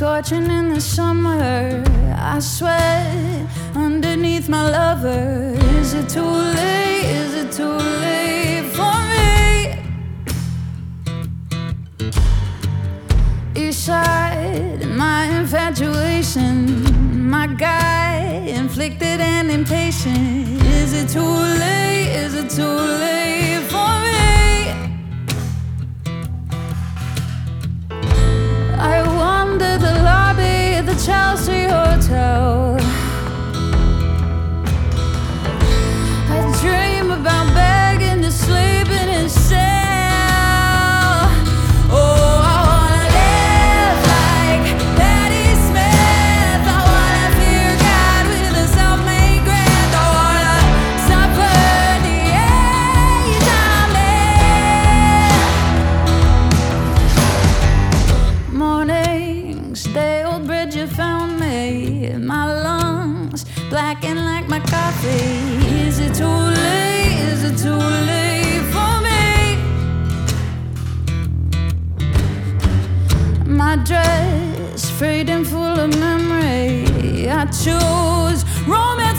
scorching in the summer. I sweat underneath my lover. Is it too late? Is it too late for me? Each side, my infatuation, my guy, inflicted and impatient. Is it too late? Is it too late for me? I wander the lobby at the Chelsea Hotel. I dream about begging to sleep in his cell. Oh, I wanna live like Patti Smith. I wanna fear God with a self-made grant. I wanna suffer the age I'm in. Mornings, day old bridge you found me. My lungs blackened like my coffee. Is it too late? Is it too late for me? My dress frayed and full of memory. I choose romance.